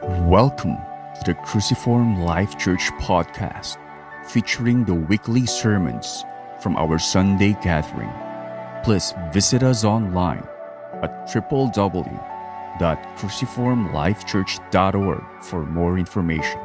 Welcome to the Cruciform Life Church podcast, featuring the weekly sermons from our Sunday gathering. Please visit us online at www.cruciformlifechurch.org for more information.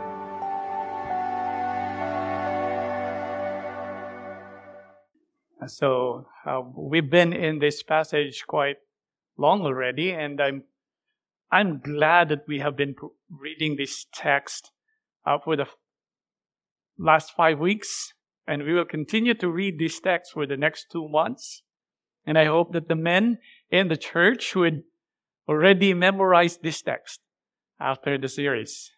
So we've been in this passage quite long already, and I'm glad that we have been reading this text for the last 5 weeks, and we will continue to read this text for the next 2 months. And I hope that the men in the church would already memorize this text after the series.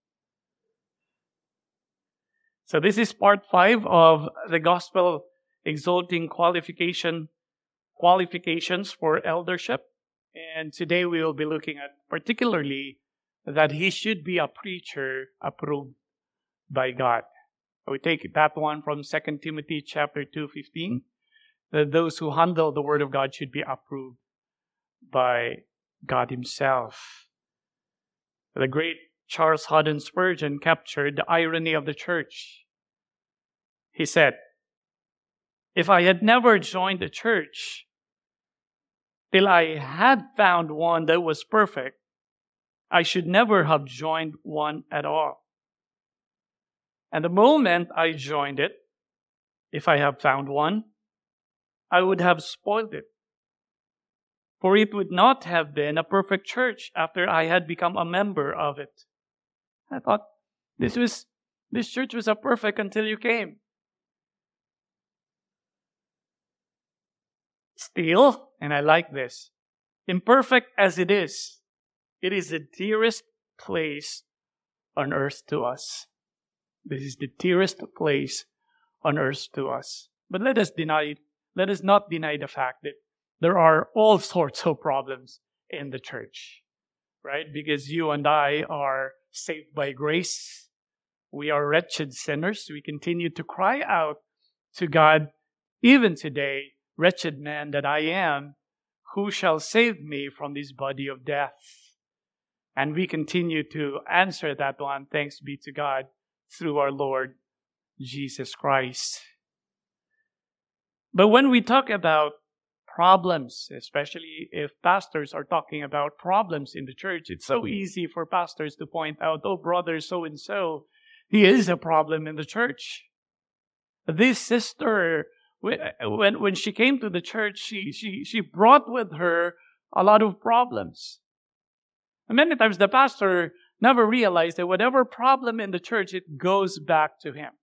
So this is part 5 of the Gospel Exalting Qualifications for Eldership. And today we will be looking at particularly that he should be a preacher approved by God. We take that one from 2 Timothy chapter 2:15, that those who handle the word of God should be approved by God himself. The great Charles Haddon Spurgeon captured the irony of the church. He said, "If I had never joined the church till I had found one that was perfect, I should never have joined one at all. And the moment I joined it, if I have found one, I would have spoiled it. For it would not have been a perfect church after I had become a member of it." I thought, this church was a perfect until you came. Still, and I like this, imperfect as it is the dearest place on earth to us. This is the dearest place on earth to us. But let us not deny the fact that there are all sorts of problems in the church, right? Because you and I are saved by grace. We are wretched sinners. We continue to cry out to God even today, "Wretched man that I am, who shall save me from this body of death?" And we continue to answer that one, thanks be to God, through our Lord Jesus Christ. But when we talk about problems, especially if pastors are talking about problems in the church, it's so easy for pastors to point out, "Oh, brother so-and-so, he is a problem in the church. This sister, when she came to the church, she brought with her a lot of problems." And many times the pastor never realized that whatever problem in the church, it goes back to him.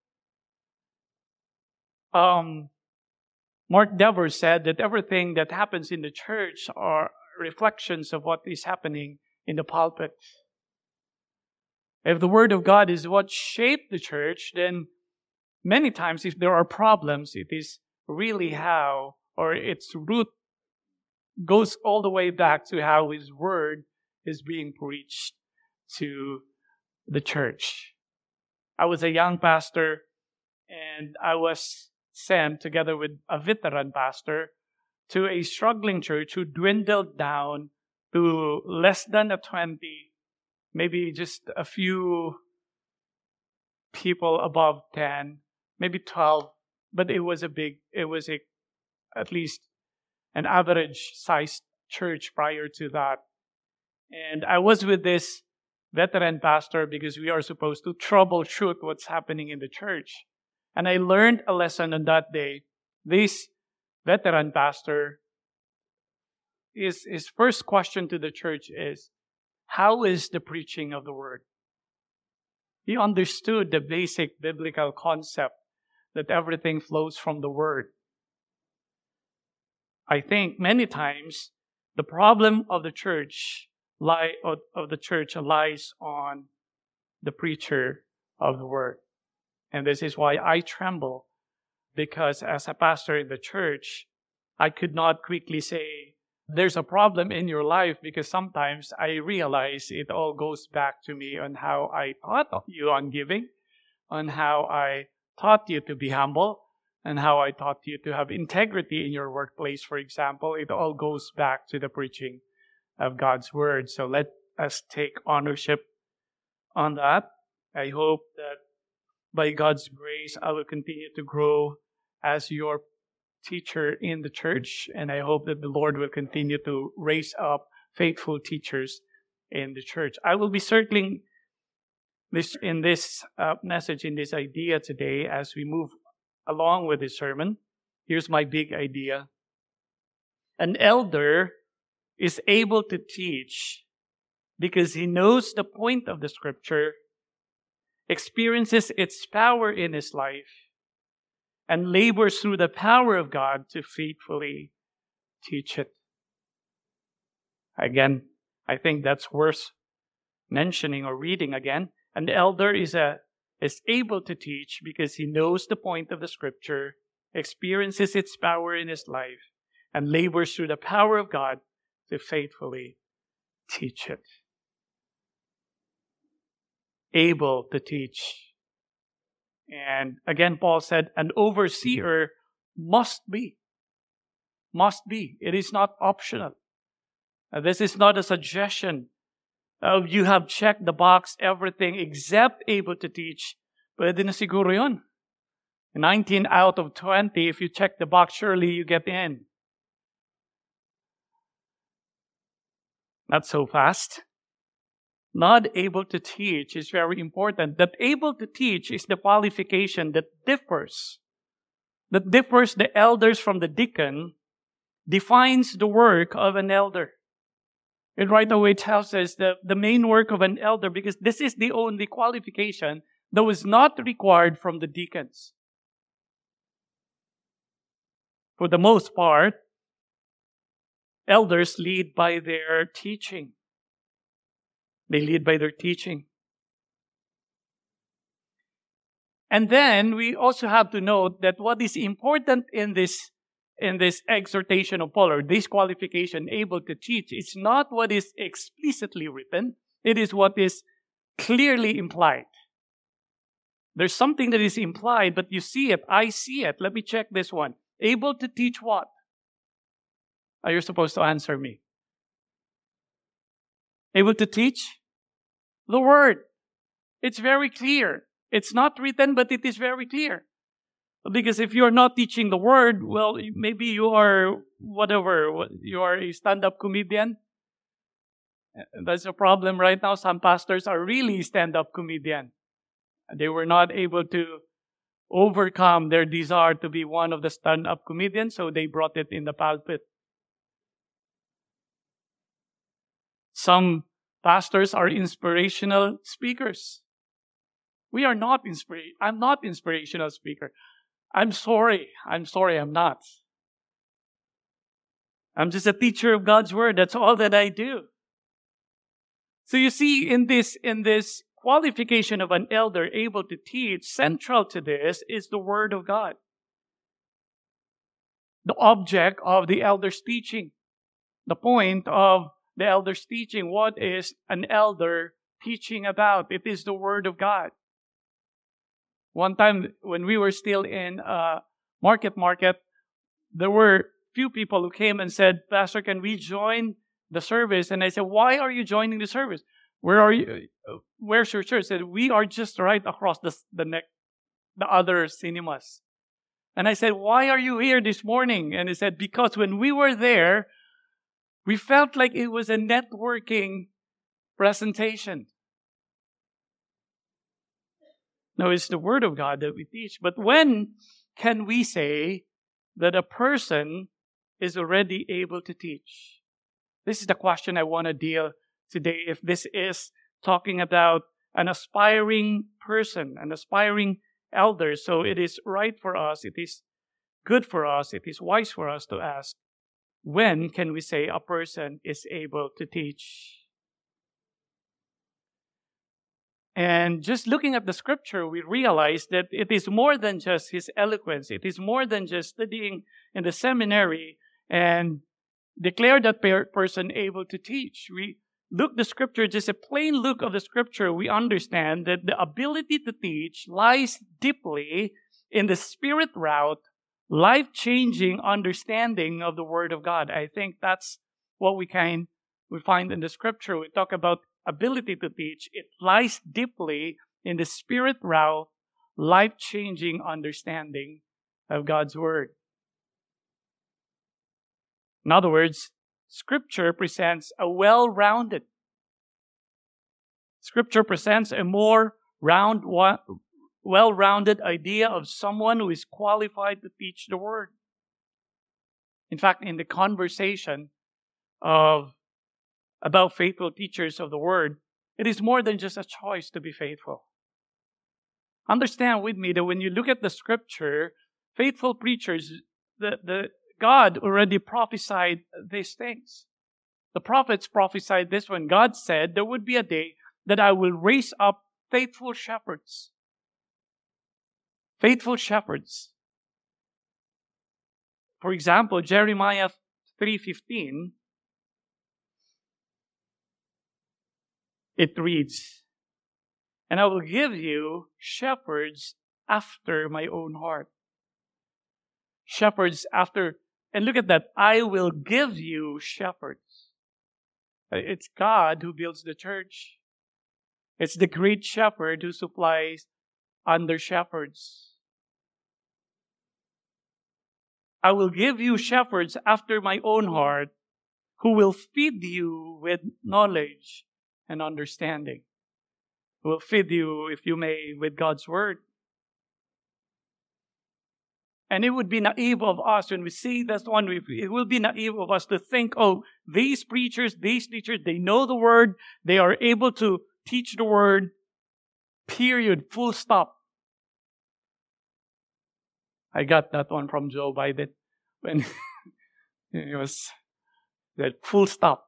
Mark Dever said that everything that happens in the church are reflections of what is happening in the pulpit. If the Word of God is what shaped the church, then many times if there are problems, it is really how, or its root goes all the way back to how His Word is being preached to the church. I was a young pastor, and I was sent together with a veteran pastor to a struggling church who dwindled down to less than 20, maybe just a few people above 10, maybe 12, but it was at least an average sized church prior to that. And I was with this veteran pastor because we are supposed to troubleshoot what's happening in the church. And I learned a lesson on that day. This veteran pastor, his first question to the church is, "How is the preaching of the word?" He understood the basic biblical concept that everything flows from the word. I think many times the problem of the church lies on the preacher of the word. And this is why I tremble, because as a pastor in the church, I could not quickly say, "There's a problem in your life," because sometimes I realize it all goes back to me on how I taught you on giving, on how I taught you to be humble, and how I taught you to have integrity in your workplace, for example. It all goes back to the preaching of God's Word. So let us take ownership on that. I hope that by God's grace, I will continue to grow as your teacher in the church, and I hope that the Lord will continue to raise up faithful teachers in the church. I will be circling this in this message, in this idea today as we move along with this sermon. Here's my big idea. An elder is able to teach because he knows the point of the scripture, experiences its power in his life, and labors through the power of God to faithfully teach it. Again, I think that's worth mentioning or reading again. An elder is able to teach because he knows the point of the scripture, experiences its power in his life, and labors through the power of God to faithfully teach it. Able to teach. And again, Paul said, an overseer must be. Must be. It is not optional. This is not a suggestion. You have checked the box, everything except able to teach. Pwede na siguro yun. 19 out of 20, if you check the box, surely you get in. Not so fast. Not able to teach is very important. That able to teach is the qualification that differs the elders from the deacon, defines the work of an elder. It right away tells us the main work of an elder, because this is the only qualification that was not required from the deacons. For the most part, elders lead by their teaching. They lead by their teaching. And then we also have to note that what is important in this exhortation of Paul, or this qualification, able to teach, is not what is explicitly written. It is what is clearly implied. There's something that is implied, but you see it. I see it. Let me check this one. Able to teach what? Are you supposed to answer me? Able to teach the word. It's very clear. It's not written, but it is very clear. Because if you're not teaching the word, well, maybe you are whatever. You are a stand-up comedian. That's a problem right now. Some pastors are really stand-up comedian. They were not able to overcome their desire to be one of the stand-up comedians, so they brought it in the pulpit. Some pastors are inspirational speakers. We are not I'm not inspirational speaker. I'm sorry, I'm not. I'm just a teacher of God's word. That's all that I do. So you see, in this qualification of an elder able to teach, central to this is the word of God. The object of the elder's teaching. The point of the elder's teaching. What is an elder teaching about? It is the word of God. One time when we were still in market, there were few people who came and said, "Pastor, can we join the service?" And I said, "Why are you joining the service? Where are you? Where's your church?" He said, "We are just right across the other cinemas." And I said, "Why are you here this morning?" And he said, "Because when we were there, we felt like it was a networking presentation." No, it's the Word of God that we teach. But when can we say that a person is already able to teach? This is the question I want to deal today. If this is talking about an aspiring person, an aspiring elder, so it is right for us, it is good for us, it is wise for us to ask, when can we say a person is able to teach? And just looking at the scripture, we realize that it is more than just his eloquence. It is more than just studying in the seminary and declare that person able to teach. We look the scripture, just a plain look of the scripture, we understand that the ability to teach lies deeply in the spirit route, life-changing understanding of the Word of God. I think that's what we find in the scripture. We talk about ability to teach, it lies deeply in the spirit-raw, life-changing understanding of God's Word. In other words, Scripture presents a well-rounded more well-rounded idea of someone who is qualified to teach the Word. In fact, in the conversation about faithful teachers of the Word, it is more than just a choice to be faithful. Understand with me that when you look at the Scripture, faithful preachers, God already prophesied these things. The prophets prophesied this when God said, there would be a day that I will raise up faithful shepherds. Faithful shepherds. For example, Jeremiah 3:15, it reads, and I will give you shepherds after my own heart. Shepherds after, and look at that, I will give you shepherds. It's God who builds the church. It's the great shepherd who supplies under shepherds. I will give you shepherds after my own heart who will feed you with knowledge and understanding. Who will feed you, if you may, with God's Word. And it would be naive of us when we see this one, it will be naive of us to think, oh, these preachers, these teachers, they know the Word, they are able to teach the Word, period, full stop. I got that one from Joe Biden when it was that full stop.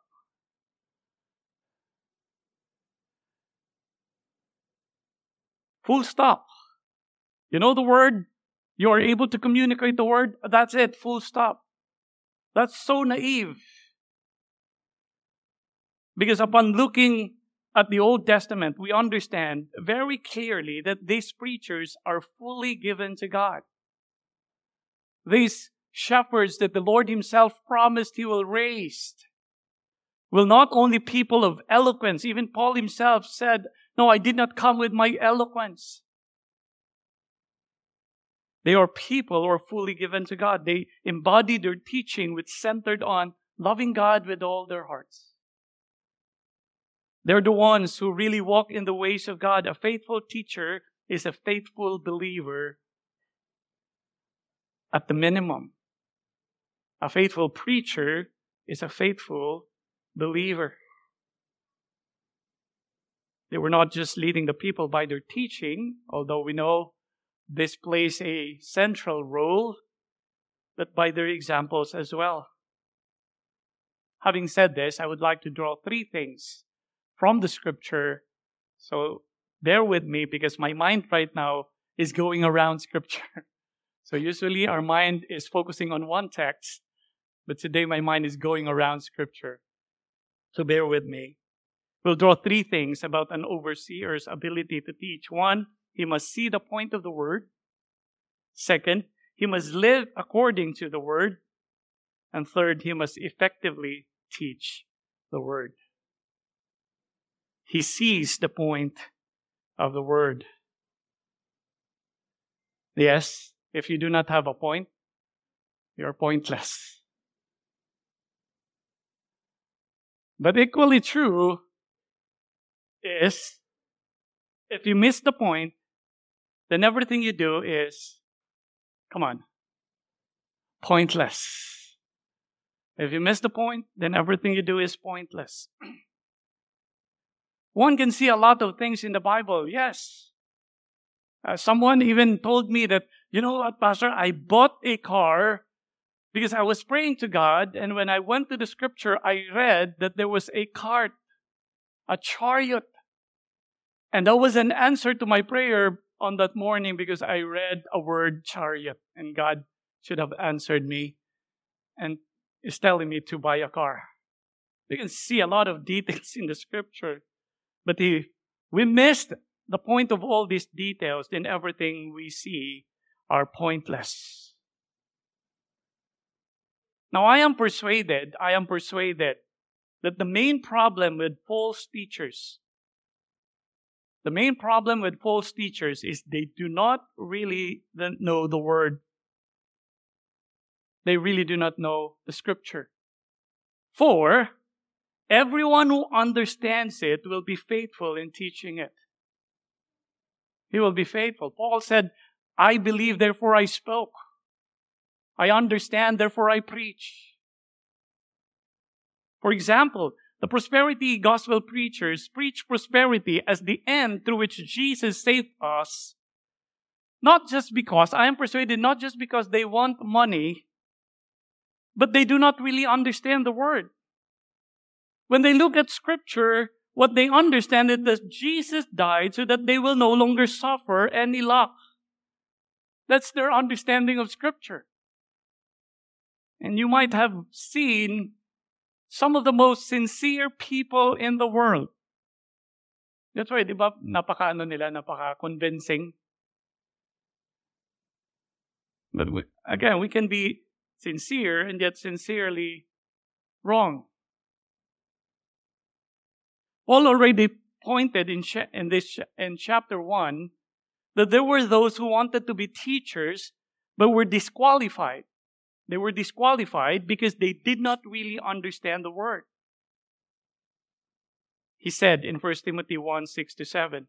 Full stop. You know the Word? You are able to communicate the Word? That's it, full stop. That's so naive. Because upon looking at the Old Testament, we understand very clearly that these preachers are fully given to God. These shepherds that the Lord Himself promised He will raise will not only people of eloquence. Even Paul himself said, no, I did not come with my eloquence. They are people who are fully given to God. They embody their teaching which centered on loving God with all their hearts. They're the ones who really walk in the ways of God. A faithful teacher is a faithful believer at the minimum. A faithful preacher is a faithful believer. They were not just leading the people by their teaching, although we know this plays a central role, but by their examples as well. Having said this, I would like to draw three things from the Scripture. So bear with me because my mind right now is going around Scripture. So usually our mind is focusing on one text, but today my mind is going around Scripture. So bear with me. We'll draw three things about an overseer's ability to teach. One, he must see the point of the Word. Second, he must live according to the Word. And third, he must effectively teach the Word. He sees the point of the Word. Yes, if you do not have a point, you're pointless. But equally true is, if you miss the point, then everything you do is, pointless. If you miss the point, then everything you do is pointless. One can see a lot of things in the Bible, yes. Someone even told me that, you know what, Pastor, I bought a car because I was praying to God, and when I went to the Scripture, I read that there was a cart, a chariot. And that was an answer to my prayer on that morning because I read a word, chariot, and God should have answered me and is telling me to buy a car. You can see a lot of details in the Scripture, but if we missed the point of all these details, then everything we see are pointless. Now, I am persuaded that the main problem with false teachers, is they do not really know the Word. They really do not know the Scripture. For everyone who understands it will be faithful in teaching it. He will be faithful. Paul said, I believe, therefore I spoke. I understand, therefore I preach. For example, the prosperity gospel preachers preach prosperity as the end through which Jesus saved us. I am persuaded, not just because they want money, but they do not really understand the Word. When they look at Scripture, what they understand is that Jesus died so that they will no longer suffer any lack. That's their understanding of Scripture. And you might have seen some of the most sincere people in the world. That's why, di ba, napaka-convincing. But again, we can be sincere and yet sincerely wrong. Paul already pointed in chapter 1 that there were those who wanted to be teachers but were disqualified. They were disqualified because they did not really understand the Word. He said in 1 Timothy 1, 6-7,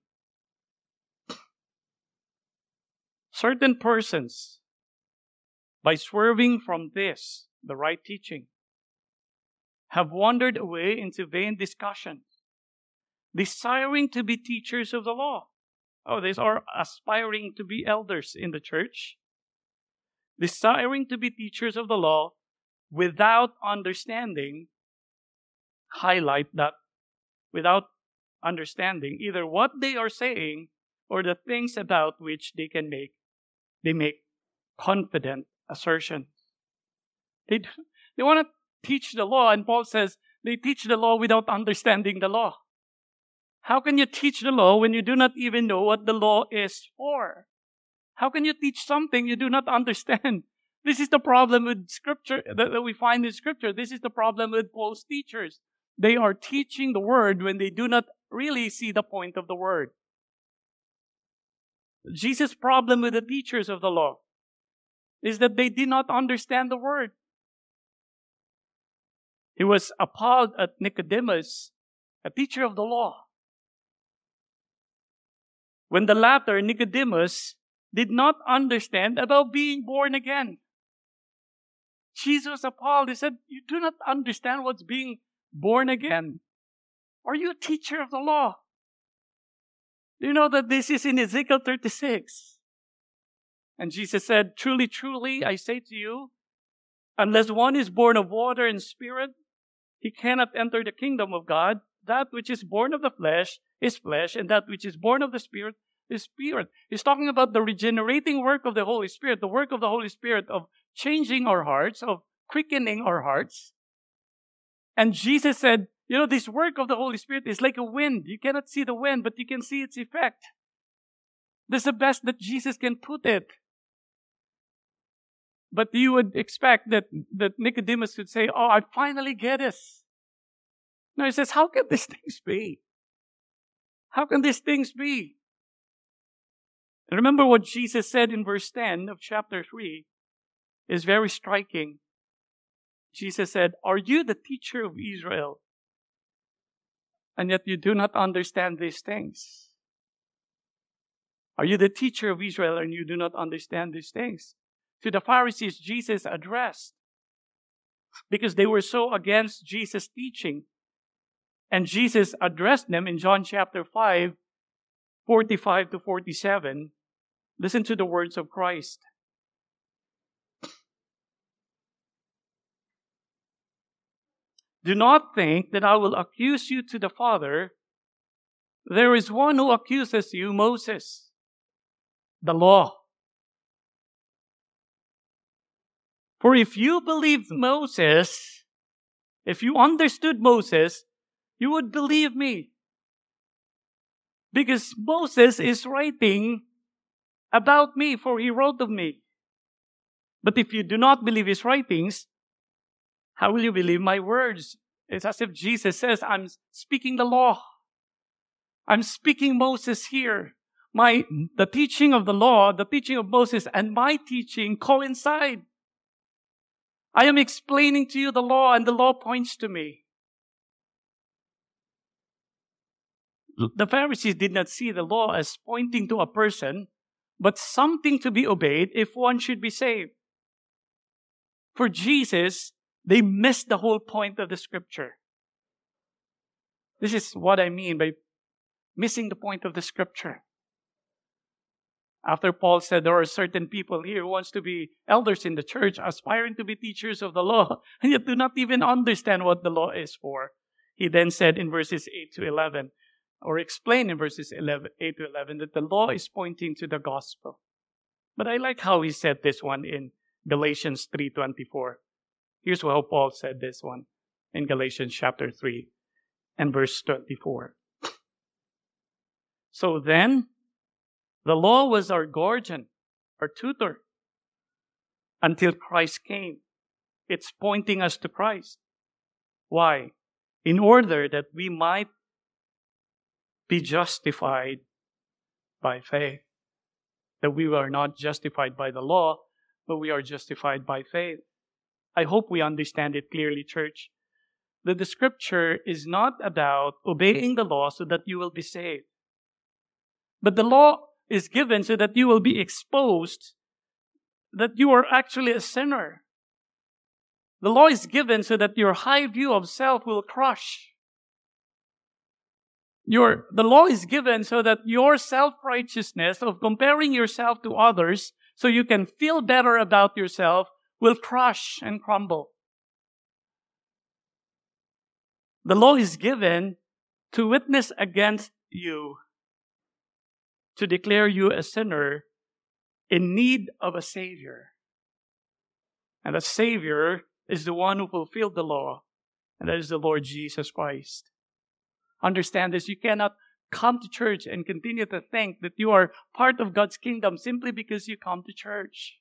certain persons, by swerving from this, the right teaching, have wandered away into vain discussions, desiring to be teachers of the law. Oh, these are aspiring to be elders in the church. Desiring to be teachers of the law without understanding, highlight that, without understanding either what they are saying or the things about which they make confident assertions. They want to teach the law, and Paul says they teach the law without understanding the law. How can you teach the law when you do not even know what the law is for? How can you teach something you do not understand? This is the problem with Scripture that we find in Scripture. This is the problem with false teachers. They are teaching the Word when they do not really see the point of the Word. Jesus' problem with the teachers of the law is that they did not understand the Word. He was appalled at Nicodemus, a teacher of the law, when the latter, Nicodemus, did not understand about being born again. Jesus was appalled. He said, you do not understand what's being born again. Are you a teacher of the law? Do you know that this is in Ezekiel 36? And Jesus said, truly, truly, I say to you, unless one is born of water and Spirit, he cannot enter the kingdom of God. That which is born of the flesh is flesh, and that which is born of the Spirit is spirit. He's talking about the regenerating work of the Holy Spirit, the work of the Holy Spirit of changing our hearts, of quickening our hearts. And Jesus said, you know, this work of the Holy Spirit is like a wind. You cannot see the wind, but you can see its effect. That's the best that Jesus can put it. But you would expect that Nicodemus would say, oh, I finally get this. No, he says, how can these things be? How can these things be? And remember what Jesus said in verse 10 of chapter 3 is very striking. Jesus said, are you the teacher of Israel? And yet you do not understand these things. Are you the teacher of Israel and you do not understand these things? To the Pharisees, Jesus addressed because they were so against Jesus' teaching. And Jesus addressed them in John chapter 5, 45-47. Listen to the words of Christ. Do not think that I will accuse you to the Father. There is one who accuses you, Moses, the law. For if you believed Moses, if you understood Moses, you would believe me. Because Moses is writing about me, for he wrote of me. But if you do not believe his writings, how will you believe my words? It's as if Jesus says, I'm speaking the law. I'm speaking Moses here. The teaching of the law, the teaching of Moses, and my teaching coincide. I am explaining to you the law, and the law points to me. The Pharisees did not see the law as pointing to a person, but something to be obeyed if one should be saved. For Jesus, they missed the whole point of the Scripture. This is what I mean by missing the point of the Scripture. After Paul said there are certain people here who wants to be elders in the church, aspiring to be teachers of the law, and yet do not even understand what the law is for. He then said in verses 8 to 11, or explained in verses 8 to 11, that the law is pointing to the gospel. But I like how he said this one in Galatians 3:24. Here's how Paul said this one in Galatians chapter 3 and verse 24. So then, the law was our guardian, our tutor, until Christ came. It's pointing us to Christ. Why? In order that we might be justified by faith. That we are not justified by the law, but we are justified by faith. I hope we understand it clearly, church. That the Scripture is not about obeying the law so that you will be saved. But the law is given so that you will be exposed that you are actually a sinner. The law is given so that your high view of self will crush. The law is given so that your self-righteousness of comparing yourself to others so you can feel better about yourself will crush and crumble. The law is given to witness against you, to declare you a sinner in need of a Savior. And that Savior is the one who fulfilled the law, and that is the Lord Jesus Christ. Understand this, you cannot come to church and continue to think that you are part of God's kingdom simply because you come to church.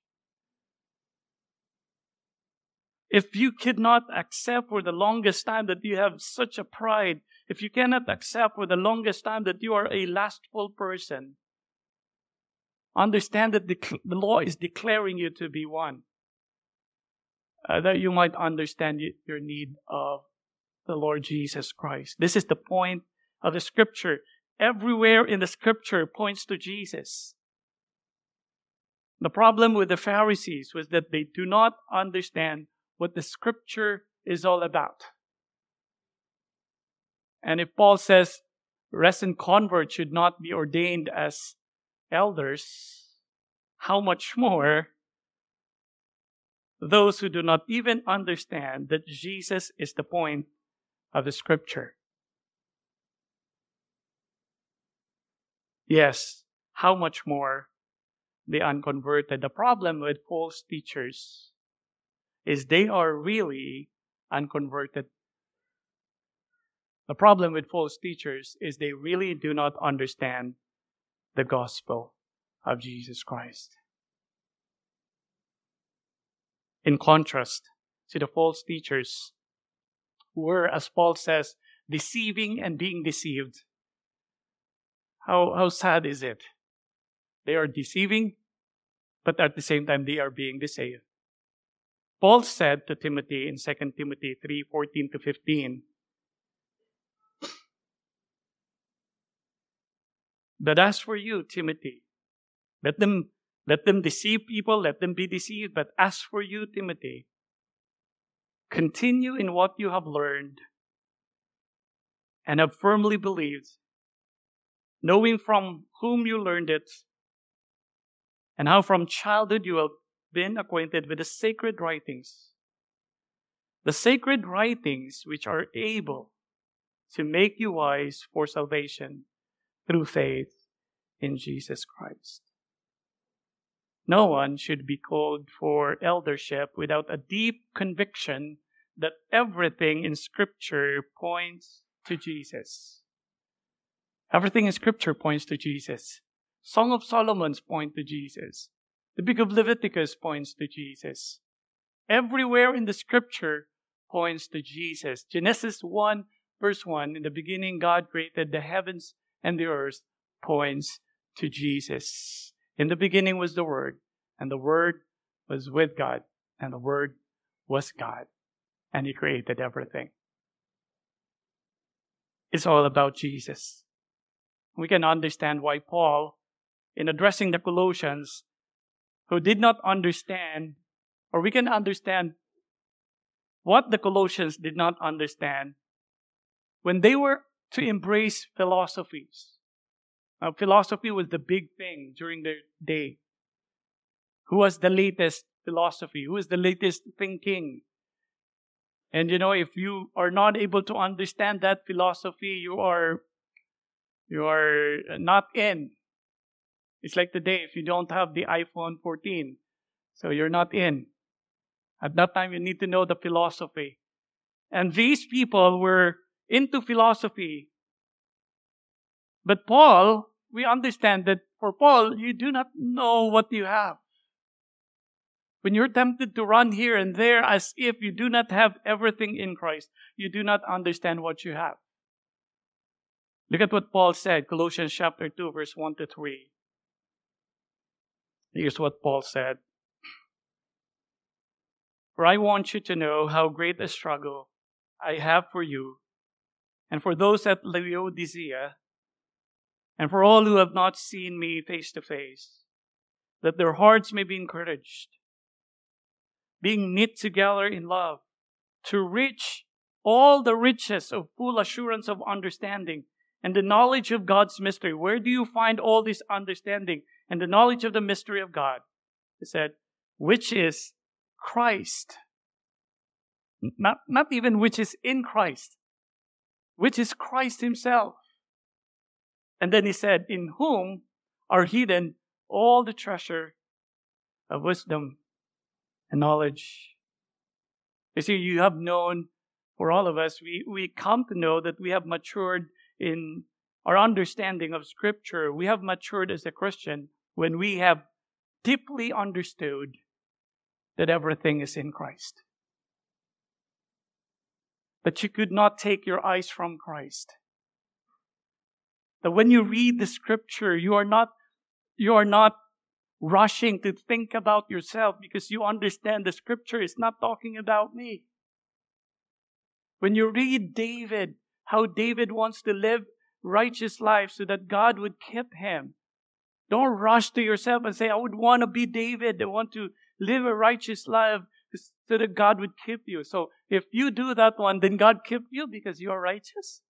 If you cannot accept for the longest time that you have such a pride, if you cannot accept for the longest time that you are a lustful person, understand that the law is declaring you to be one. That you might understand your need of the Lord Jesus Christ. This is the point of the Scripture. Everywhere in the Scripture points to Jesus. The problem with the Pharisees was that they do not understand what the Scripture is all about. And if Paul says recent converts should not be ordained as elders, how much more those who do not even understand that Jesus is the point of the Scripture. Yes, how much more the unconverted. The problem with false teachers is they are really unconverted. The problem with false teachers is they really do not understand the gospel of Jesus Christ. In contrast to the false teachers who were, as Paul says, deceiving and being deceived. How sad is it? They are deceiving, but at the same time they are being deceived. Paul said to Timothy in 2 Timothy 3:14-15, "But as for you, Timothy, let them deceive people, let them be deceived. But as for you, Timothy, continue in what you have learned and have firmly believed, knowing from whom you learned it, and how from childhood you have been acquainted with the sacred writings. The sacred writings which are able to make you wise for salvation through faith in Jesus Christ." No one should be called for eldership without a deep conviction that everything in Scripture points to Jesus. Everything in Scripture points to Jesus. Song of Solomon points to Jesus. The book of Leviticus points to Jesus. Everywhere in the Scripture points to Jesus. Genesis 1, verse 1, in the beginning God created the heavens and the earth, points to Jesus. In the beginning was the Word, and the Word was with God, and the Word was God, and He created everything. It's all about Jesus. We can understand why Paul, in addressing the Colossians, who did not understand, or we can understand what the Colossians did not understand when they were to embrace philosophies. Now, philosophy was the big thing during their day. Who was the latest philosophy? Who is the latest thinking? And if you are not able to understand that philosophy, you are not in. It's like today, if you don't have the iPhone 14, so you're not in. At that time, you need to know the philosophy. And these people were into philosophy. But Paul, we understand that for Paul, you do not know what you have. When you're tempted to run here and there as if you do not have everything in Christ, you do not understand what you have. Look at what Paul said, Colossians chapter 2, verse 1 to 3. Here's what Paul said. For I want you to know how great a struggle I have for you, and for those at Laodicea, and for all who have not seen me face to face, that their hearts may be encouraged, being knit together in love, to reach all the riches of full assurance of understanding and the knowledge of God's mystery. Where do you find all this understanding and the knowledge of the mystery of God? He said, which is Christ. Not even which is in Christ, which is Christ Himself. And then he said, in whom are hidden all the treasure of wisdom and knowledge. You see, you have known, for all of us, we come to know that we have matured in our understanding of Scripture. We have matured as a Christian when we have deeply understood that everything is in Christ. That you could not take your eyes from Christ. That when you read the Scripture, you are not rushing to think about yourself because you understand the Scripture is not talking about me. When you read David, how David wants to live righteous life so that God would keep him. Don't rush to yourself and say, I would want to be David. I want to live a righteous life so that God would keep you. So if you do that one, then God keep you because you are righteous.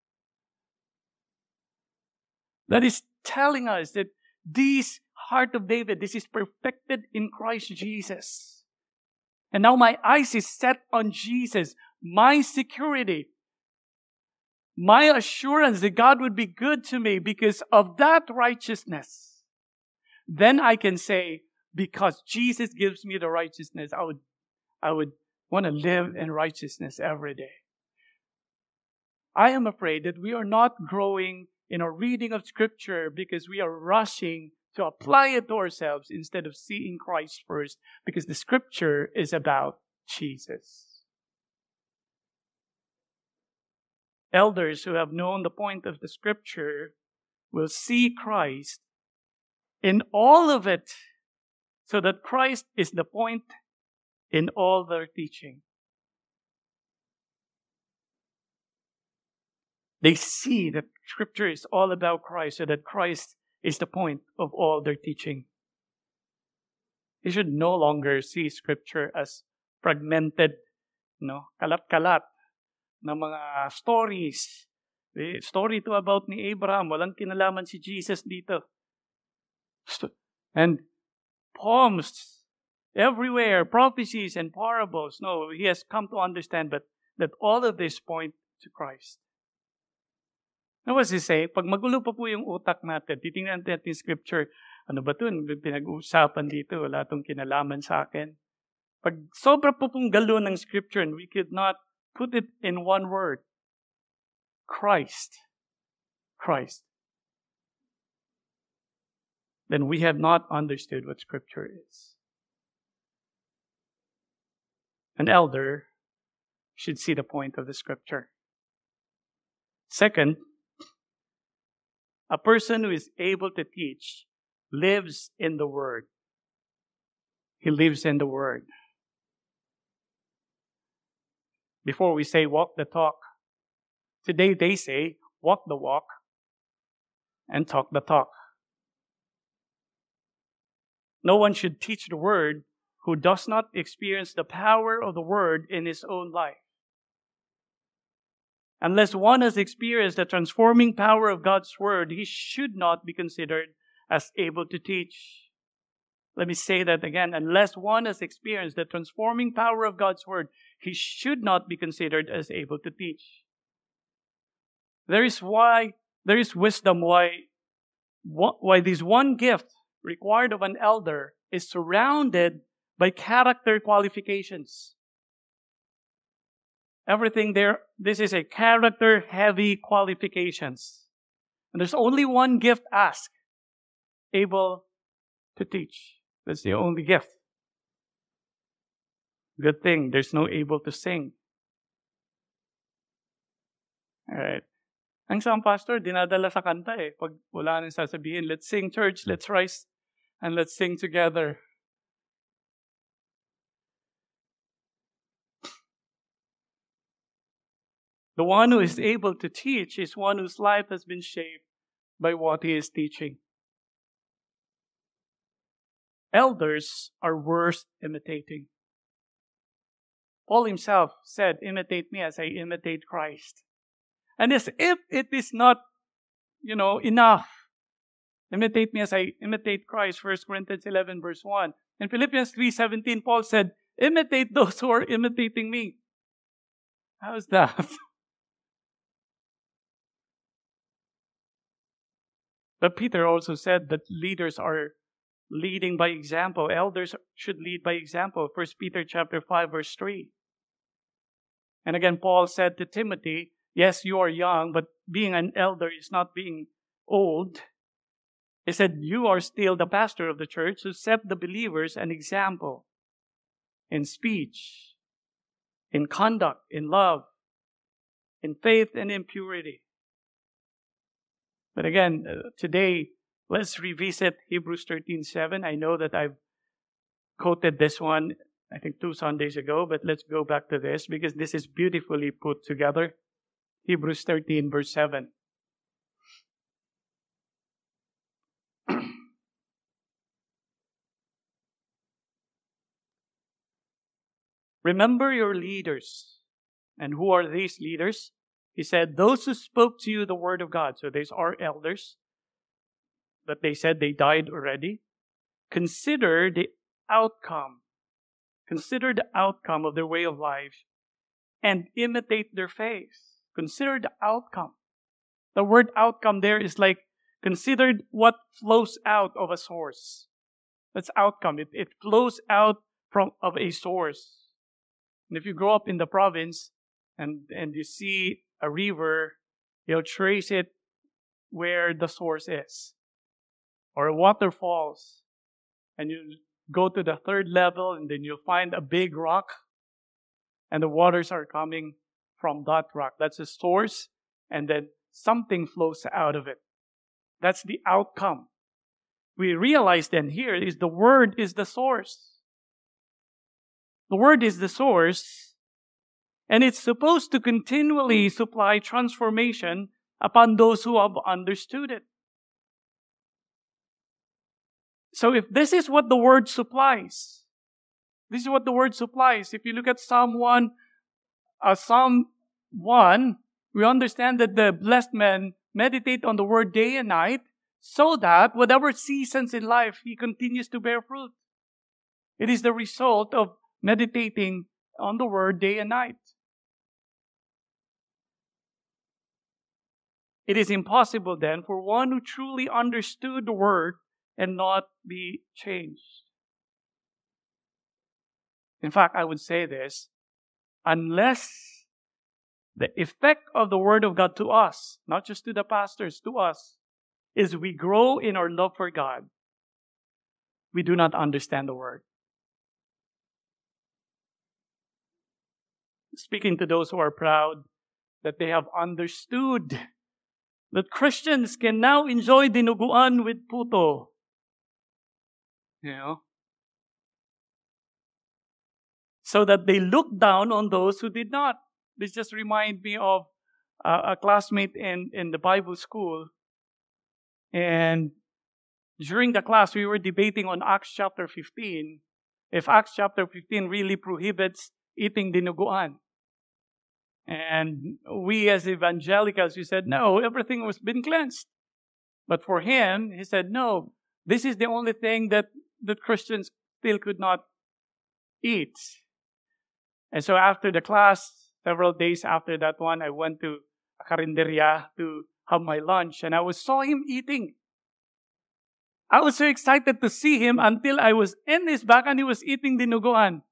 That is telling us that this heart of David, this is perfected in Christ Jesus. And now my eyes is set on Jesus, my security, my assurance that God would be good to me because of that righteousness. Then I can say, because Jesus gives me the righteousness, I would want to live in righteousness every day. I am afraid that we are not growing in our reading of Scripture because we are rushing to apply it to ourselves instead of seeing Christ first, because the Scripture is about Jesus. Elders who have known the point of the Scripture will see Christ in all of it, so that Christ is the point in all their teaching. They see that Scripture is all about Christ, so that Christ is the point of all their teaching. They should no longer see Scripture as fragmented, kalat-kalat na mga stories. The story to about ni Abraham, walang kinalaman si Jesus dito. And poems everywhere, prophecies and parables. No, he has come to understand that all of this point to Christ. Now, what's he say? Pag magulo pa po yung utak natin, titingnan natin Scripture, ano ba ito? Pinag-uusapan dito, wala itong kinalaman sa akin. Pag sobra po pong galo ng Scripture, and we could not put it in one word, Christ. Christ. Then we have not understood what Scripture is. An elder should see the point of the scripture. Second, a person who is able to teach lives in the Word. He lives in the Word. Before we say walk the talk, today they say walk the walk and talk the talk. No one should teach the Word who does not experience the power of the Word in his own life. Unless one has experienced the transforming power of God's Word, he should not be considered as able to teach. Let me say that again. Unless one has experienced the transforming power of God's Word, he should not be considered as able to teach. There is wisdom why this one gift required of an elder is surrounded by character qualifications. Everything there, this is a character-heavy qualifications. And there's only one gift asked, able to teach. That's the only gift. Good thing, there's no able to sing. Alright. Ang isang pastor, dinadala sa kanta eh. Pag wala nang sasabihin, let's sing church, let's rise, and let's sing together. The one who is able to teach is one whose life has been shaped by what he is teaching. Elders are worth imitating. Paul himself said, imitate me as I imitate Christ. And as if it is not, enough. Imitate me as I imitate Christ, 1 Corinthians 11 verse 1. In Philippians 3:17, Paul said, imitate those who are imitating me. How's that? But Peter also said that leaders are leading by example. Elders should lead by example. 1 Peter chapter 5 verse 3. And again, Paul said to Timothy, yes, you are young, but being an elder is not being old. He said, you are still the pastor of the church, so set the believers an example in speech, in conduct, in love, in faith, and in purity. But again, today, let's revisit Hebrews 13:7. I know that I've quoted this one, I think 2 Sundays ago, but let's go back to this because this is beautifully put together. Hebrews 13 verse 7. Remember your leaders. And who are these leaders? He said, those who spoke to you the word of God. So these are elders. But they said they died already. Consider the outcome. Consider the outcome of their way of life and imitate their faith. Consider the outcome. The word outcome there is like considered what flows out of a source. That's outcome. It flows out of a source. And if you grow up in the province and you see a river, you'll trace it where the source is. Or a waterfalls. And you go to the third level and then you'll find a big rock. And the waters are coming from that rock. That's a source. And then something flows out of it. That's the outcome. We realize then here is the Word is the source. The Word is the source. And it's supposed to continually supply transformation upon those who have understood it. So if this is what the Word supplies, this is what the Word supplies. If you look at Psalm 1, we understand that the blessed man meditate on the Word day and night so that whatever seasons in life, he continues to bear fruit. It is the result of meditating on the Word day and night. It is impossible then for one who truly understood the Word and not be changed. In fact, I would say this, unless the effect of the Word of God to us, not just to the pastors, to us, is we grow in our love for God, we do not understand the Word. speaking to those who are proud, that they have understood that Christians can now enjoy dinuguan with puto. You know? So that they look down on those who did not. This just reminds me of a classmate in the Bible school. And during the class, we were debating on Acts chapter 15. If Acts chapter 15 really prohibits eating dinuguan. And we as evangelicals, we said, no, everything was been cleansed. But for him, he said, no, this is the only thing that Christians still could not eat. And so after the class, several days after that one, I went to a carinderia to have my lunch, and I saw him eating. I was so excited to see him until I was in his back and he was eating dinuguan.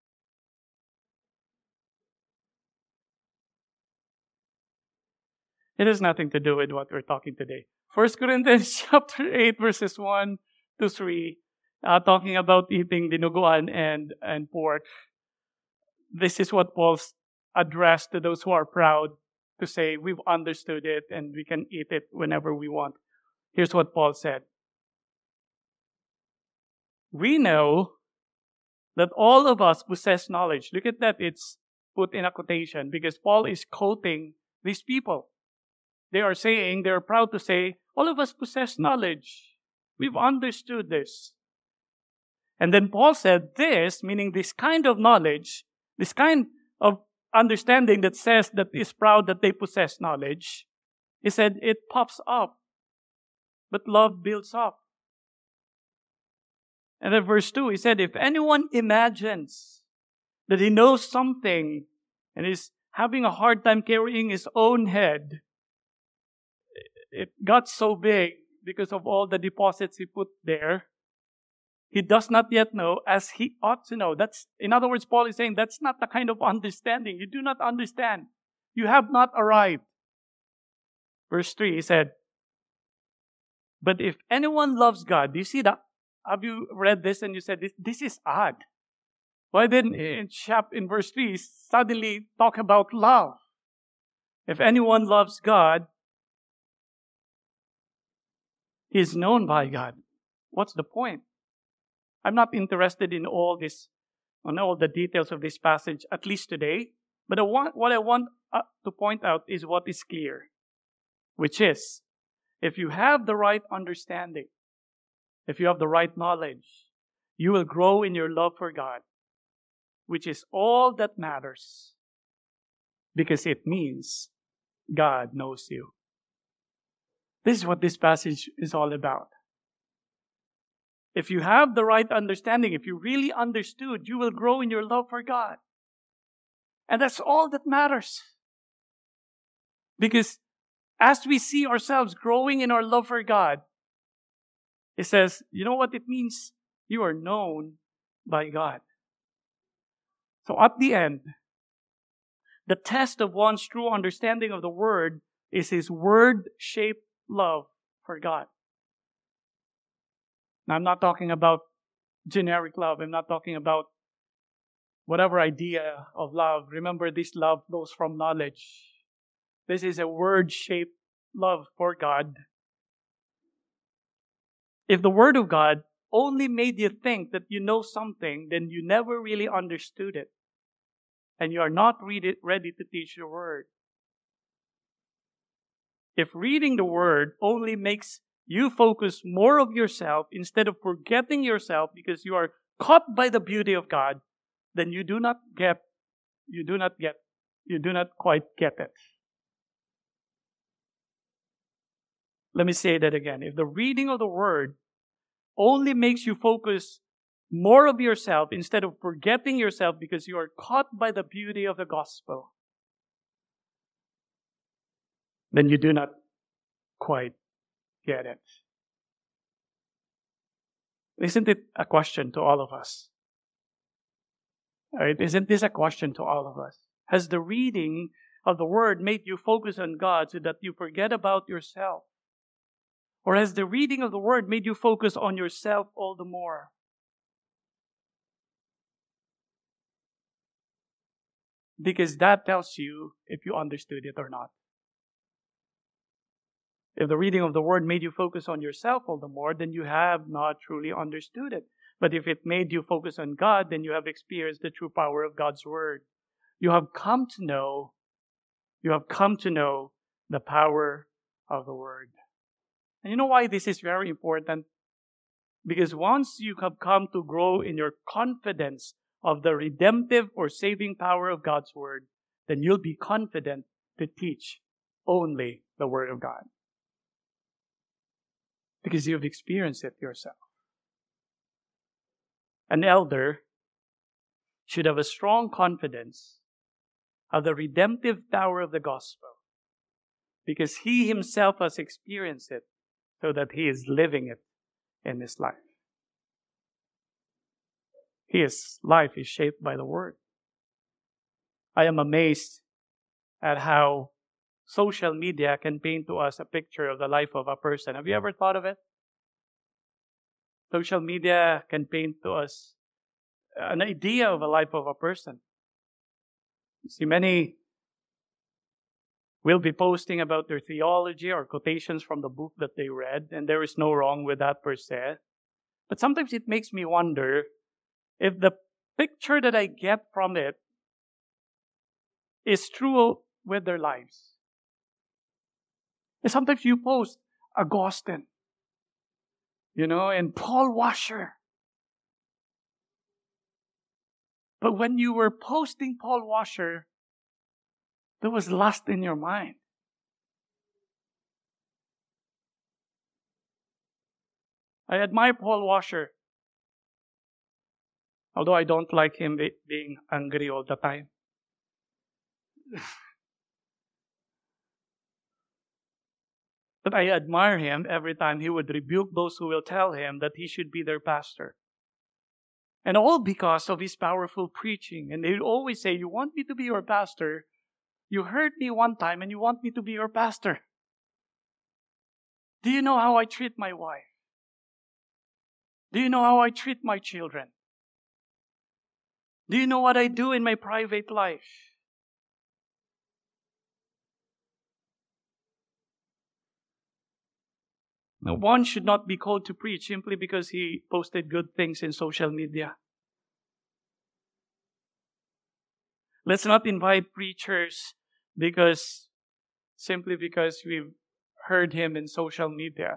It has nothing to do with what we're talking today. 1 Corinthians chapter 8, verses 1 to 3, talking about eating dinuguan and pork. This is what Paul's addressed to those who are proud to say, we've understood it and we can eat it whenever we want. Here's what Paul said. We know that all of us possess knowledge. Look at that. It's put in a quotation because Paul is quoting these people. They are saying, they're proud to say, all of us possess knowledge. We've understood this. And then Paul said this, meaning this kind of knowledge, this kind of understanding that says that is proud that they possess knowledge. He said, it pops up. But love builds up. And then verse 2, he said, if anyone imagines that he knows something and is having a hard time carrying his own head, it got so big because of all the deposits he put there. He does not yet know as he ought to know. In other words, Paul is saying that's not the kind of understanding. You do not understand. You have not arrived. Verse 3, he said, but if anyone loves God, do you see that? Have you read this and you said, this is odd? Why didn't in verse 3 suddenly talk about love? If anyone loves God, he is known by God. What's the point? I'm not interested in all the details of this passage, at least today. But what I want to point out is what is clear, which is, if you have the right understanding, if you have the right knowledge, you will grow in your love for God, which is all that matters, because it means God knows you. This is what this passage is all about. If you have the right understanding, if you really understood, you will grow in your love for God. And that's all that matters. Because as we see ourselves growing in our love for God, it says, you know what it means? You are known by God. So at the end, the test of one's true understanding of the Word is His Word-shaped love for God. Now, I'm not talking about generic love. I'm not talking about whatever idea of love. Remember, this love flows from knowledge. This is a Word-shaped love for God. If the Word of God only made you think that you know something, then you never really understood it. And you are not ready to teach the Word. If reading the Word only makes you focus more of yourself instead of forgetting yourself because you are caught by the beauty of God, then you do not quite get it. Let me say that again. If the reading of the Word only makes you focus more of yourself instead of forgetting yourself because you are caught by the beauty of the gospel, then you do not quite get it. Isn't it a question to all of us? All right, isn't this a question to all of us? Has the reading of the Word made you focus on God so that you forget about yourself? Or has the reading of the Word made you focus on yourself all the more? Because that tells you if you understood it or not. If the reading of the Word made you focus on yourself all the more, then you have not truly understood it. But if it made you focus on God, then you have experienced the true power of God's Word. You have come to know the power of the Word. And you know why this is very important? Because once you have come to grow in your confidence of the redemptive or saving power of God's Word, then you'll be confident to teach only the Word of God. Because you've experienced it yourself. An elder should have a strong confidence of the redemptive power of the gospel, because he himself has experienced it, so that he is living it in his life. His life is shaped by the Word. I am amazed at how social media can paint to us a picture of the life of a person. Have you ever thought of it? Social media can paint to us an idea of a life of a person. You see, many will be posting about their theology or quotations from the book that they read, and there is no wrong with that per se. But sometimes it makes me wonder if the picture that I get from it is true with their lives. And sometimes you post Augustine, and Paul Washer. But when you were posting Paul Washer, there was lust in your mind. I admire Paul Washer, although I don't like him being angry all the time. But I admire him every time he would rebuke those who will tell him that he should be their pastor. And all because of his powerful preaching. And they would always say, you want me to be your pastor? You heard me one time and you want me to be your pastor. Do you know how I treat my wife? Do you know how I treat my children? Do you know what I do in my private life? Now, one should not be called to preach simply because he posted good things in social media. Let's not invite preachers simply because we've heard him in social media.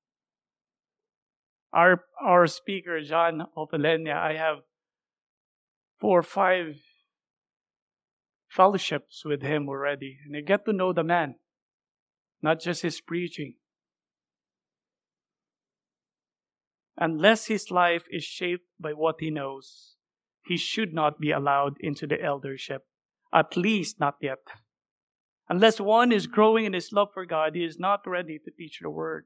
Our speaker, John Opelenia, I have 4 or 5 fellowships with him already. And I get to know the man, not just his preaching. Unless his life is shaped by what he knows, he should not be allowed into the eldership. At least not yet. Unless one is growing in his love for God, he is not ready to teach the Word.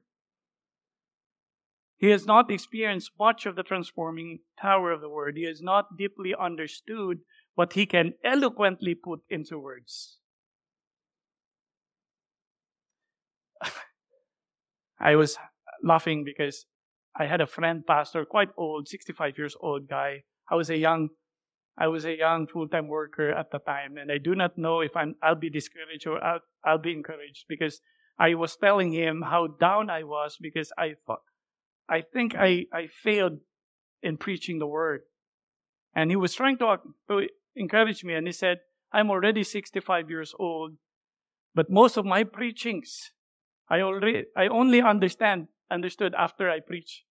He has not experienced much of the transforming power of the Word. He has not deeply understood what he can eloquently put into words. I was laughing because I had a friend pastor, quite old, 65 years old guy. I was a young full-time worker at the time, and I do not know if I'll be discouraged or I'll be encouraged, because I was telling him how down I was because I think I failed in preaching the Word. And he was trying to encourage me, and he said, I'm already 65 years old, but most of my preachings, I only understood after I preach.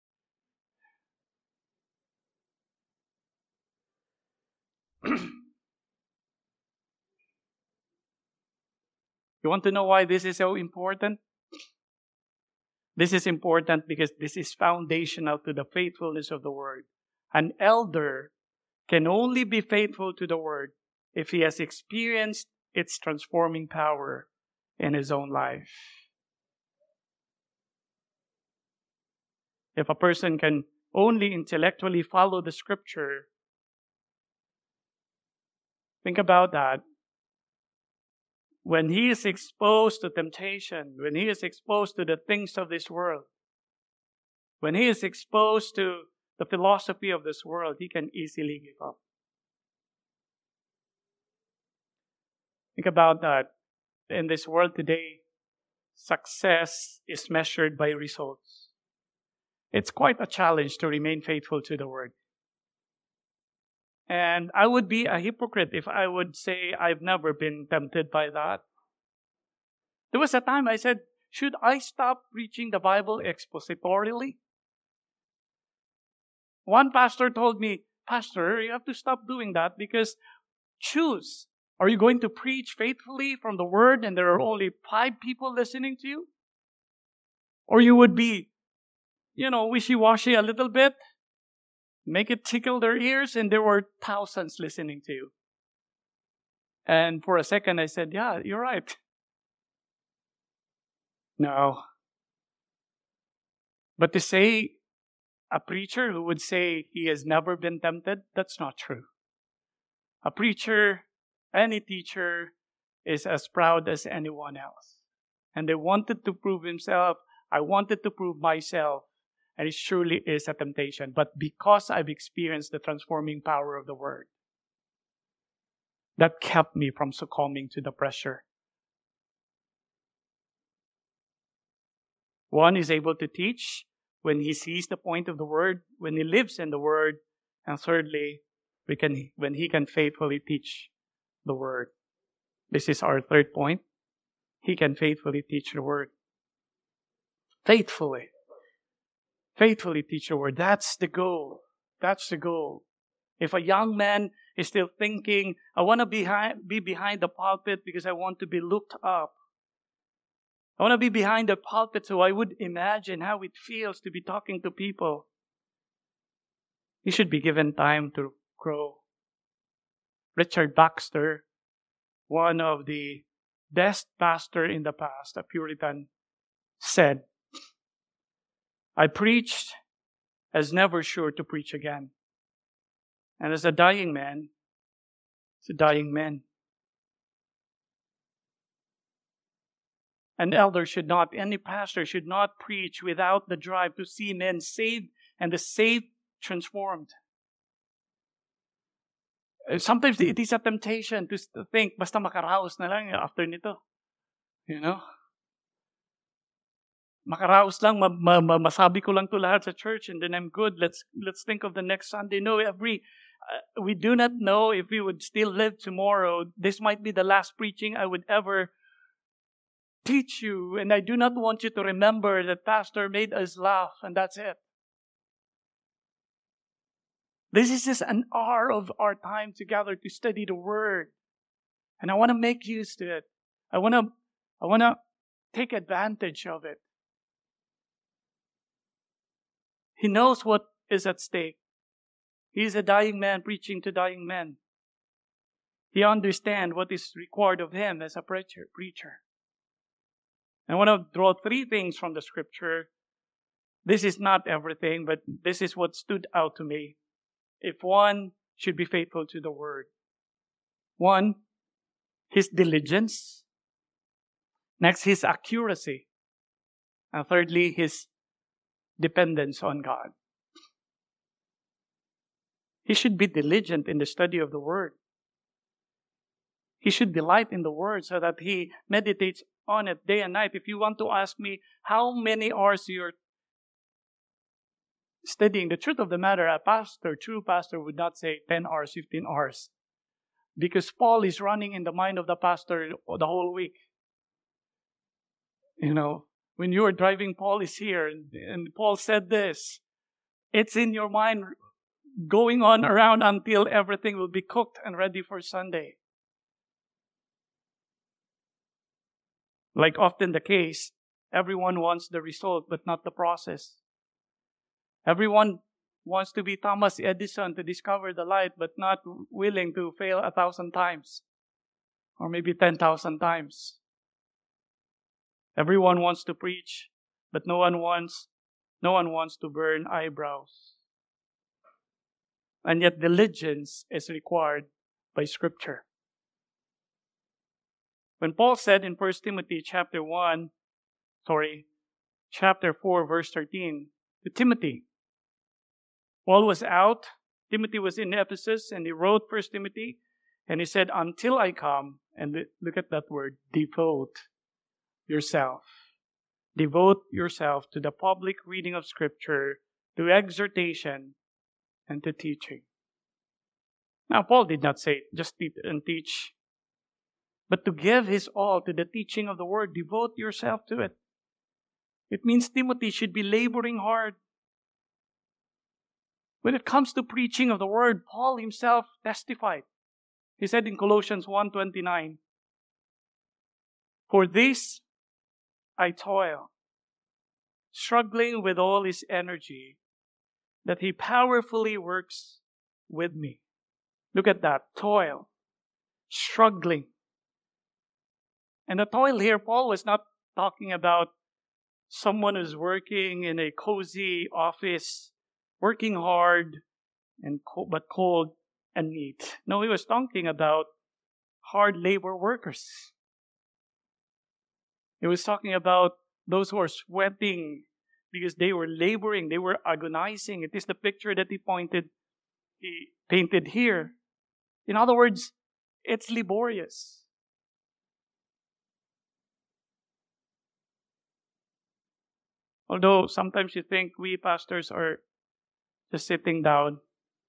You want to know why this is so important? This is important because this is foundational to the faithfulness of the Word. An elder can only be faithful to the Word if he has experienced its transforming power in his own life. If a person can only intellectually follow the Scripture, think about that. When he is exposed to temptation, when he is exposed to the things of this world, when he is exposed to the philosophy of this world, he can easily give up. Think about that. In this world today, success is measured by results. It's quite a challenge to remain faithful to the Word. And I would be a hypocrite if I would say I've never been tempted by that. There was a time I said, should I stop preaching the Bible expositorily? One pastor told me, Pastor, you have to stop doing that because choose. Are you going to preach faithfully from the Word and there are only 5 people listening to you? Or you would be, wishy-washy a little bit, make it tickle their ears, and there were thousands listening to you. And for a second I said, yeah, you're right. No. But to say a preacher who would say he has never been tempted, that's not true. A preacher, any teacher, is as proud as anyone else. And they wanted to prove himself. I wanted to prove myself. And it surely is a temptation. But because I've experienced the transforming power of the Word, that kept me from succumbing to the pressure. One is able to teach when he sees the point of the Word, when he lives in the Word. And thirdly, when he can faithfully teach the Word. This is our third point. He can faithfully teach the Word. Faithfully teach the Word. That's the goal. That's the goal. If a young man is still thinking, I want to be behind the pulpit because I want to be looked up. I want to be behind the pulpit so I would imagine how it feels to be talking to people. He should be given time to grow. Richard Baxter, one of the best pastors in the past, a Puritan, said, I preached as never sure to preach again. And as a dying man, it's a dying man. An elder any pastor should not preach without the drive to see men saved and the saved transformed. Sometimes it is a temptation to think, basta makaraos na lang after nito. Makaraos lang, masabi ko lang to lahat sa church and then I'm good. Let's think of the next Sunday. No, we do not know if we would still live tomorrow. This might be the last preaching I would ever teach you. And I do not want you to remember that Pastor made us laugh and that's it. This is just an hour of our time together to study the Word. And I want to make use of it. I want to take advantage of it. He knows what is at stake. He is a dying man preaching to dying men. He understands what is required of him as a preacher. I want to draw 3 things from the Scripture. This is not everything, but this is what stood out to me. If one should be faithful to the Word. 1, his diligence. Next, his accuracy. And thirdly, his dependence on God. He should be diligent in the study of the Word. He should delight in the Word so that he meditates on it day and night. If you want to ask me how many hours you're studying, the truth of the matter, a true pastor would not say 10 hours, 15 hours. Because Paul is running in the mind of the pastor the whole week. When you are driving, Paul is here, and Paul said this. It's in your mind going on around until everything will be cooked and ready for Sunday. Like often the case, everyone wants the result but not the process. Everyone wants to be Thomas Edison to discover the light but not willing to fail 1,000 times or maybe 10,000 times. Everyone wants to preach, but no one wants to burn eyebrows. And yet diligence is required by Scripture. When Paul said in 1 Timothy chapter 4, verse 13, to Timothy, Paul was out, Timothy was in Ephesus, and he wrote 1 Timothy, And he said, until I come, and look at that word, devote yourself. Devote yourself to the public reading of Scripture, to exhortation, and to teaching. Now, Paul did not say, just teach and teach, but to give his all to the teaching of the Word. Devote yourself to it. It means Timothy should be laboring hard. When it comes to preaching of the Word, Paul himself testified. He said in Colossians 1:29, for this I toil, struggling with all his energy, that he powerfully works with me. Look at that, toil, struggling. And the toil here, Paul was not talking about someone who's working in a cozy office, working hard but cold and neat. No, he was talking about hard labor workers. He was talking about those who are sweating because they were laboring, they were agonizing. It is the picture that he painted here. In other words, it's laborious. Although sometimes you think we pastors are just sitting down.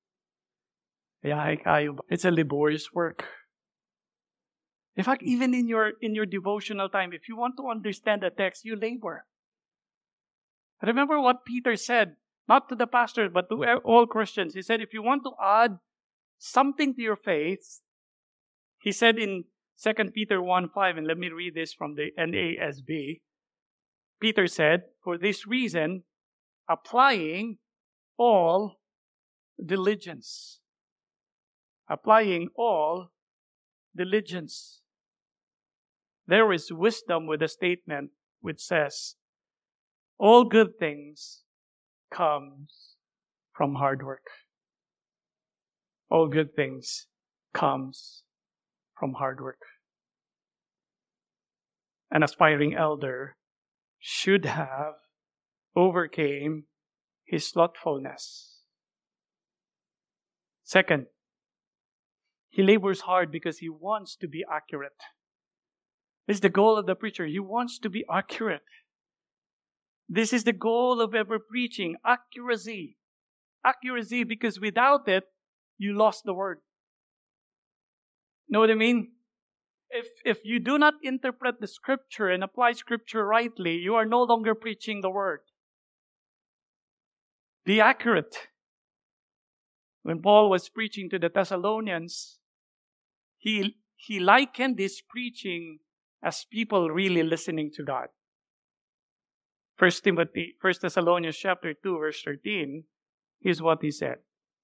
It's a laborious work. In fact, even in your devotional time, if you want to understand the text, you labor. Remember what Peter said, not to the pastors, but to all Christians. He said, if you want to add something to your faith, he said in 2 Peter 1:5, and let me read this from the NASB. Peter said, for this reason, applying all diligence. Applying all diligence. There is wisdom with a statement which says, all good things comes from hard work. All good things comes from hard work. An aspiring elder should have overcame his slothfulness. Second, he labors hard because he wants to be accurate. This is the goal of the preacher. He wants to be accurate. This is the goal of ever preaching, accuracy. Accuracy, because without it, you lost the word. Know what I mean? If you do not interpret the Scripture and apply Scripture rightly, you are no longer preaching the word. Be accurate. When Paul was preaching to the Thessalonians, he likened this preaching as people really listening to God. 1 Thessalonians chapter 2, verse 13, here's what he said.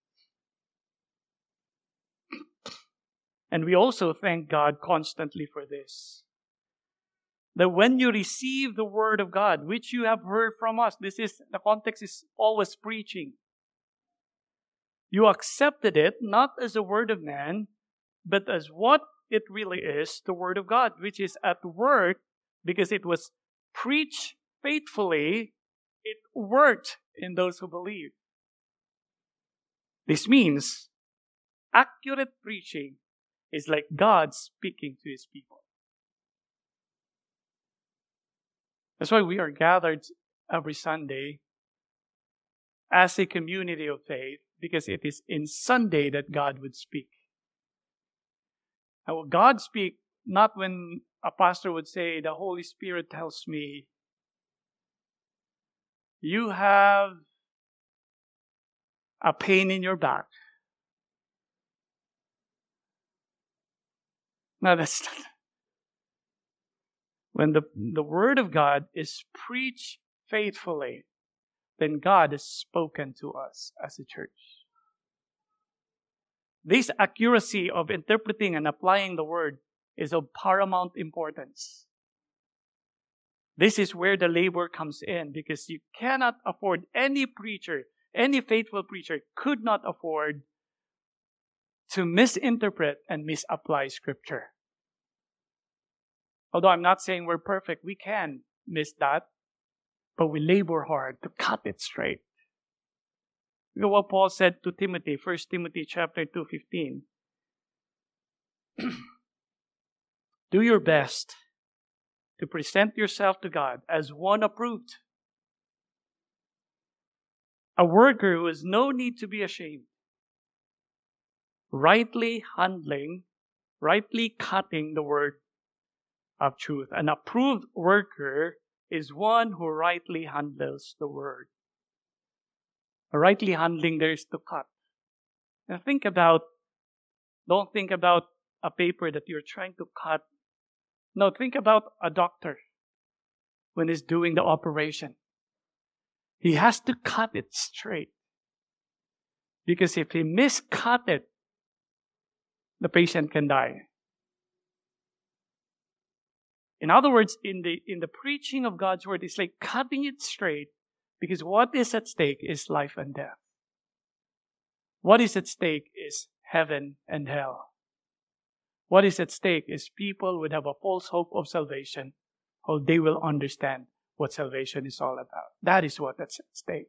And we also thank God constantly for this, that when you receive the word of God, which you have heard from us, the context is always preaching. You accepted it not as a word of man, but as what it really is, the word of God, which is at work because it was preached faithfully. It worked in those who believe. This means accurate preaching is like God speaking to His people. That's why we are gathered every Sunday as a community of faith, because it is in Sunday that God would speak. Now, God speaks not when a pastor would say, the Holy Spirit tells me, you have a pain in your back. No, that's not. When the Word of God is preached faithfully, then God has spoken to us as a church. This accuracy of interpreting and applying the Word is of paramount importance. This is where the labor comes in, because you cannot afford, any faithful preacher could not afford to misinterpret and misapply Scripture. Although I'm not saying we're perfect, we can miss that, but we labor hard to cut it straight. Look at what Paul said to Timothy, 1 Timothy chapter 2:15. Do your best to present yourself to God as one approved. A worker who has no need to be ashamed. Rightly handling, rightly cutting the word of truth. An approved worker is one who rightly handles the word. Rightly handling, there is to cut. Now don't think about a paper that you're trying to cut. No, think about a doctor when he's doing the operation. He has to cut it straight. Because if he miscut it, the patient can die. In other words, in the preaching of God's word, it's like cutting it straight, because what is at stake is life and death. What is at stake is heaven and hell. What is at stake is people would have a false hope of salvation, or they will understand what salvation is all about. That is what that's at stake.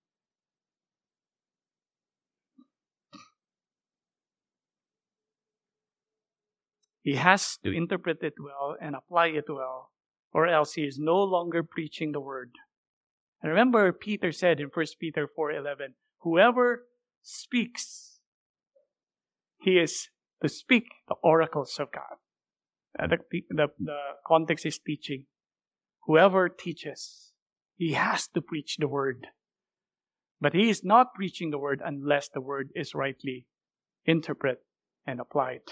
He has to interpret it well and apply it well, or else he is no longer preaching the word. And remember, Peter said in 1 Peter 4:11, whoever speaks, he is to speak the oracles of God. The context is teaching. Whoever teaches, he has to preach the word. But he is not preaching the word unless the word is rightly interpreted and applied.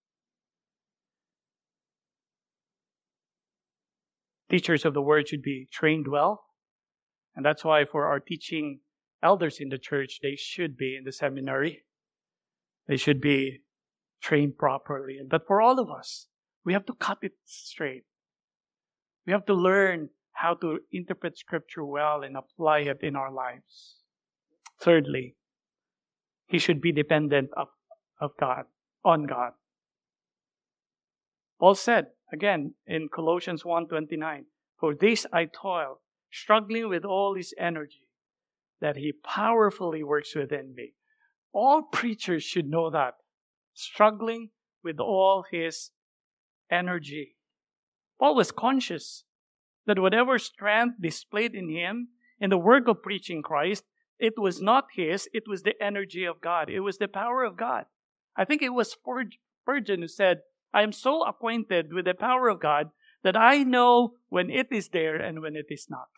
Teachers of the word should be trained well. And that's why for our teaching elders in the church, they should be in the seminary. They should be trained properly. But for all of us, we have to cut it straight. We have to learn how to interpret Scripture well and apply it in our lives. Thirdly, he should be dependent of God, on God. Paul said, again, in Colossians 1:29, for this I toil, struggling with all his energy, that he powerfully works within me. All preachers should know that. Struggling with all his energy. Paul was conscious that whatever strength displayed in him in the work of preaching Christ, it was not his, it was the energy of God. It was the power of God. I think it was Spurgeon who said, I am so acquainted with the power of God that I know when it is there and when it is not.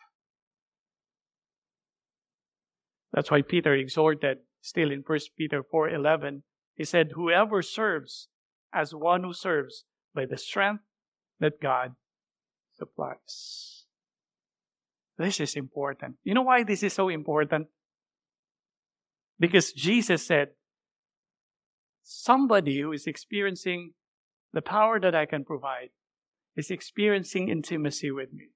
That's why Peter exhorted, still in 1 Peter 4:11, he said, whoever serves as one who serves by the strength that God supplies. This is important. You know why this is so important? Because Jesus said, somebody who is experiencing the power that I can provide is experiencing intimacy with me.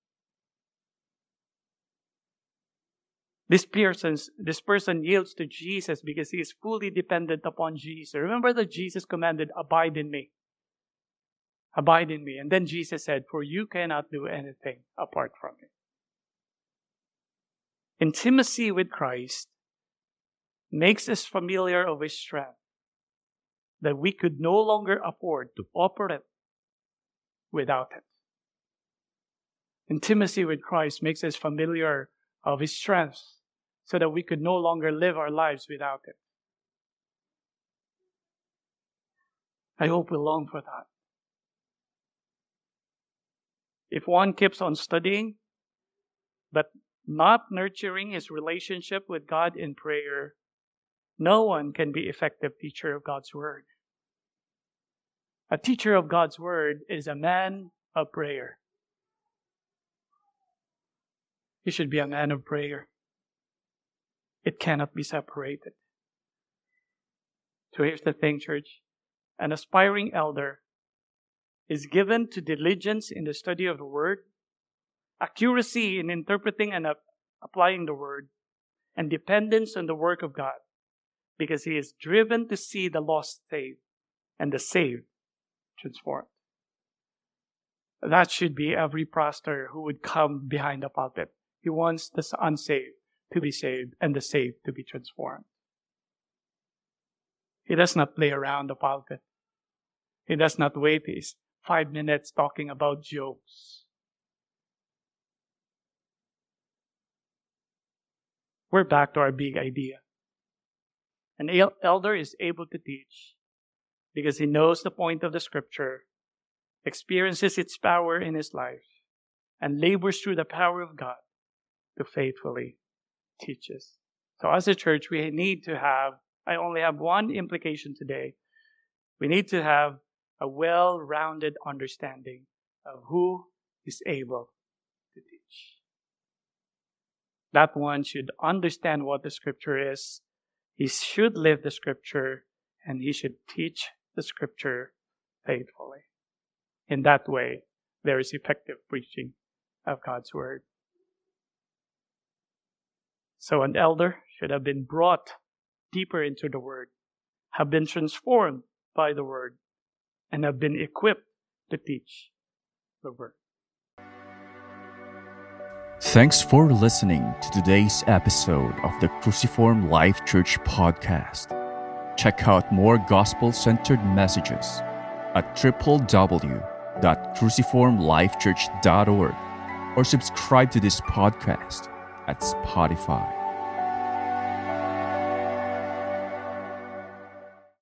This person yields to Jesus because he is fully dependent upon Jesus. Remember that Jesus commanded, abide in me. Abide in me. And then Jesus said, for you cannot do anything apart from me. Intimacy with Christ makes us familiar of his strength that we could no longer afford to operate without it. Intimacy with Christ makes us familiar of his strength so that we could no longer live our lives without it. I hope we long for that. If one keeps on studying, but not nurturing his relationship with God in prayer, no one can be an effective teacher of God's Word. A teacher of God's Word is a man of prayer. He should be a man of prayer. It cannot be separated. So here's the thing, church. An aspiring elder is given to diligence in the study of the Word, accuracy in interpreting and applying the Word, and dependence on the work of God, because he is driven to see the lost saved and the saved transformed. That should be every pastor who would come behind the pulpit. He wants the unsaved to be saved and the saved to be transformed. He does not play around the pulpit. He does not wait his 5 minutes talking about jokes. We're back to our big idea. An elder is able to teach because he knows the point of the scripture, experiences its power in his life, and labors through the power of God to faithfully teach us. So as a church, we need to have, I only have one implication today. We need to have a well-rounded understanding of who is able to teach. That one should understand what the scripture is. He should live the scripture, and he should teach the scripture faithfully. In that way, there is effective preaching of God's word. So an elder should have been brought deeper into the word, have been transformed by the word, and have been equipped to teach the word. Thanks for listening to today's episode of the Cruciform Life Church podcast. Check out more gospel-centered messages at www.cruciformlifechurch.org or subscribe to this podcast at Spotify.